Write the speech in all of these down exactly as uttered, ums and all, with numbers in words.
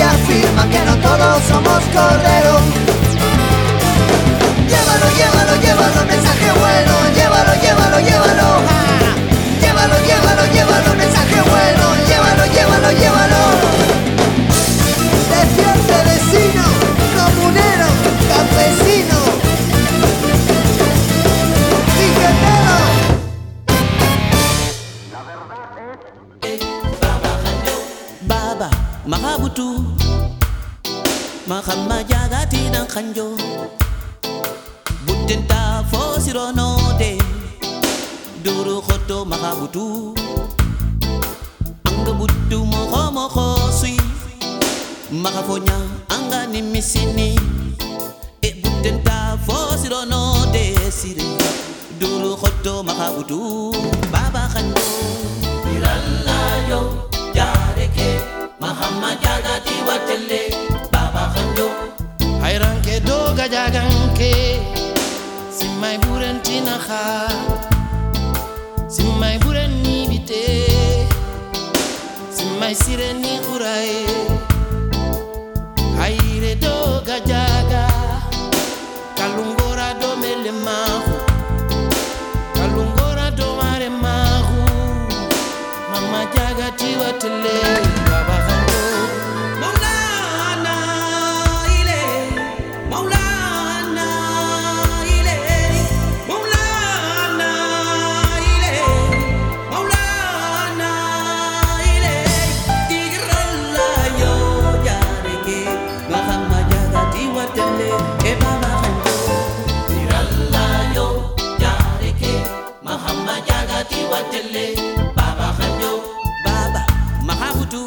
afirma que no todos somos corderos. Llévalo, llévalo, llévalo, mensaje bueno. Llévalo, llévalo, llévalo. Ah. Llévalo, llévalo, llévalo, mensaje bueno. Llévalo, llévalo, llévalo. Despierte, vecino, comunero, campesino, piquetero. Baba, Mahabutu, Mahamajagati dan Kanjo, Butenta Fosirono de Duru Hoto Mahabutu, Angabutu Mohomo Sui, Mahafonya, Angani Missini, E Butenta Fosirono de Siri, Duru Hoto Mahabutu, Baba Kanjo, Iralayo. Mahama jagati watele Baba Kanjo Hayranke doga jaganke Simai burentina kha Simai burenni bite Simai sireni khurae Hayre doga jaga Kalungora do mele mahu Kalungora do mare mahu Mama jagati watele Baba Baba Kanjo, Baba Mahabutu,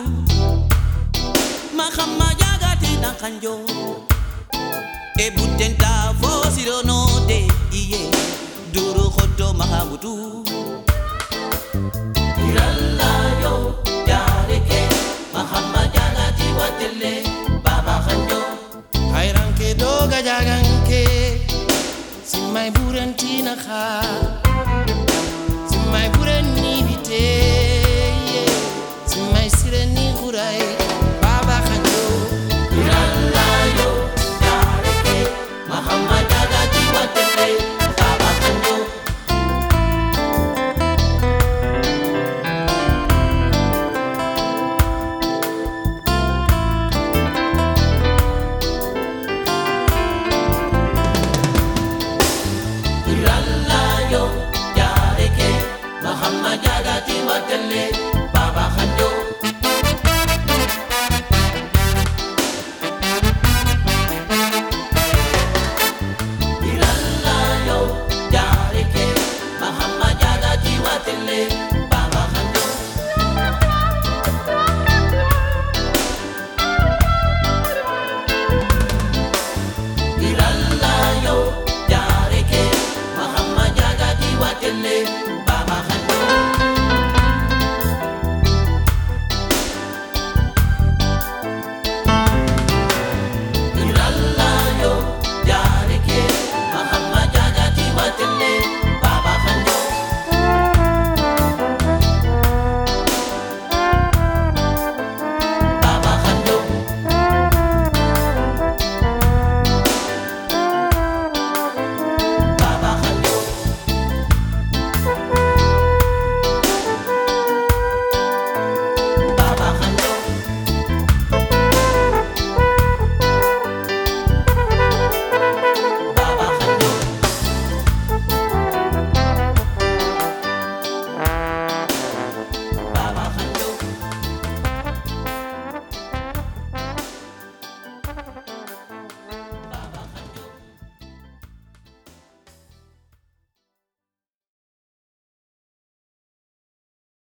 Mahama Jagati dan Kanjo, E Butenta Fosirono de Iye, Duru Hoto Mahabutu. Iralayo Jareke, Mahama Jagati watele Baba Kanjo. Hayranke doga jaganke Simai burentina kha